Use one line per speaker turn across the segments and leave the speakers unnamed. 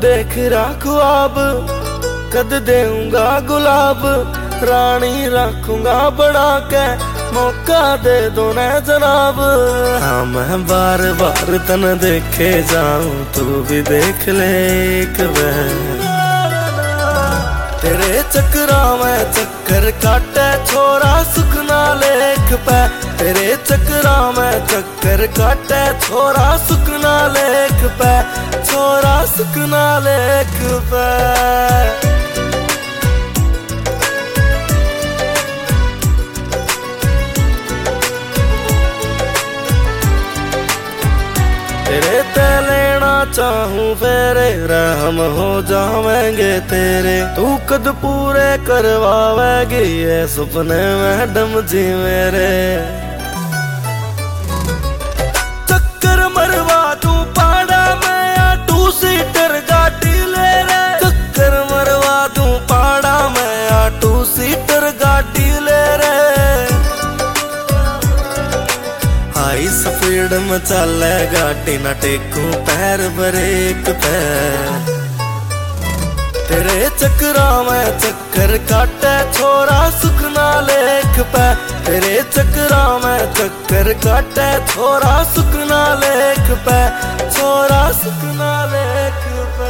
देख रहा ख्वाब, कद देऊंगा गुलाब, रानी रखूंगा बना के, मौका दे दो न जनाब। हाँ मैं बार बार तन देखे जाऊं, तू भी देख ले एक बार। तेरे चक्रा में चक्कर काटे छोरा सुखना लेख पे, तेरे चक्रा में चक्कर काटे छोरा सुखना लेख पे, छोरा सुखना लेख पे। तेरे ते लेना चाहूं फेरे, रहम हो जावेंगे तेरे, तू कद पूरे करवावेगी ये सपने मैडम जी मेरे। चक्कर मरवा दूं पाड़ा में या टू सीटर गाड़ी ले रे, चक्कर मरवा दूं पाड़ा में या टू सीटर गाड़ी ले रे। हाई स्पीड में चले गाड़ी ना टेकूं पैर ब्रेक पे, तेरे चक्रा में चक्कर काटे छोरा सुखना लेख पे, तेरे चक्रा में चक्कर काटे छोरा सुखना लेख पे, छोरा सुखना लेख पे।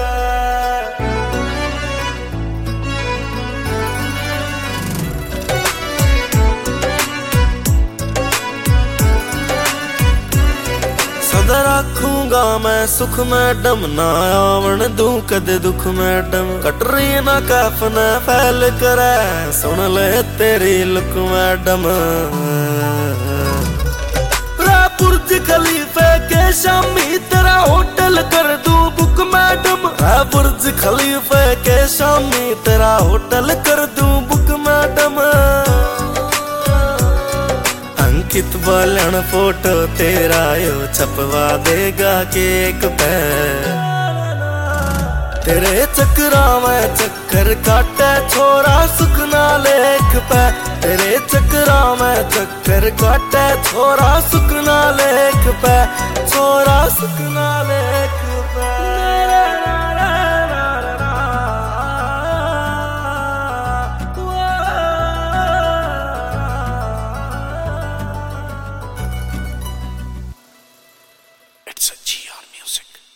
सदा रखूंगा मैं सुख मैडम, ना आवन दूं कदे दुख मैडम, कटरी ना कैफ न फैल करे, सुन ले तेरी लुक मैडम। बुर्ज खलीफे के शामी तेरा होटल कर दूं बुक मैडम, बुर्ज खलीफे के शामी तेरा होटल कर दूं book madam. Ankit Balan photo तेरा यो छपवा देगा केक पे, तेरे चक्रा में चक्कर काटे छोरा सुखना लेख पे, तेरे चक्रा में चक्कर काटे छोरा सुखना लेख पे, छोरा सुखना लेख पे।
It's a GR Music.